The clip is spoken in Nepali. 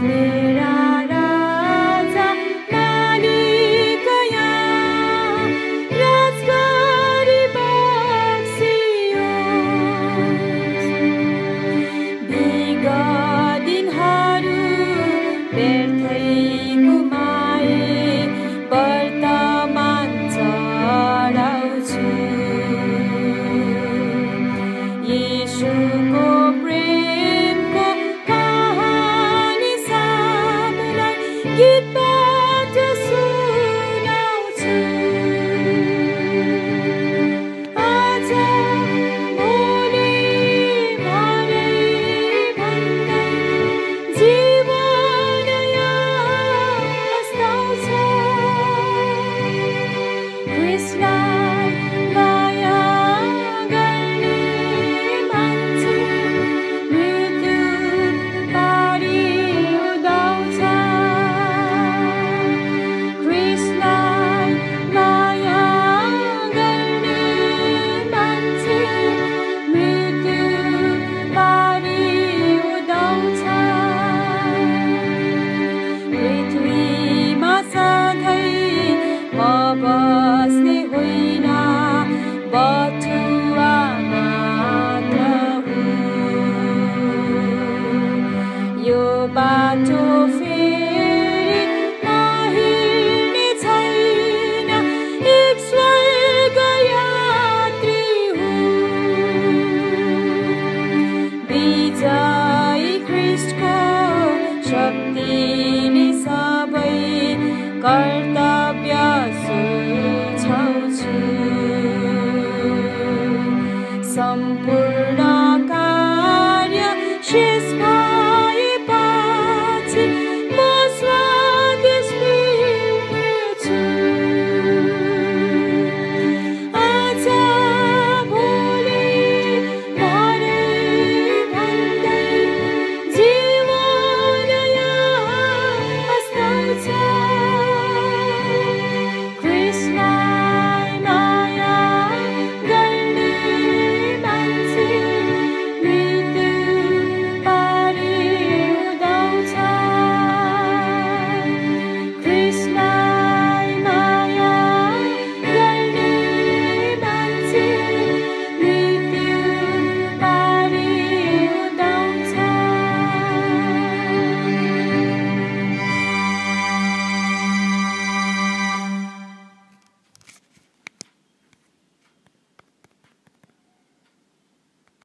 मेरा राजा मालिक यहाँ राजगरी बक्सियोस्। बिगत दिनहरू व्यर्थै गुमाए वर्तमान चढाउँछु। येशूको प्रेमको कहानी सबलाई गीतबाट सुनाउँछु। आज भोलि भरे भन्दै जीवन अस्ताउँछ। ख्रीष्टलाई माया गर्ने मान्छे मृत्यु पारी उदाउँछ। ख्रीष्टलाई माया गर्ने मान्छे मृत्यु पारी उदाउँछ। पृथ्वीमा सधैँ म बस्ने होइन, बटुवा मात्र हुँ। यो बाटो फेरि नहिँड्ने छैन, एक स्वर्ग यात्री हुँ। विजयी ख्रीष्टको शक्तिले सबै कर्तव्य सुझाउँछु। सम्पूर्ण कार्य शेष भएपछि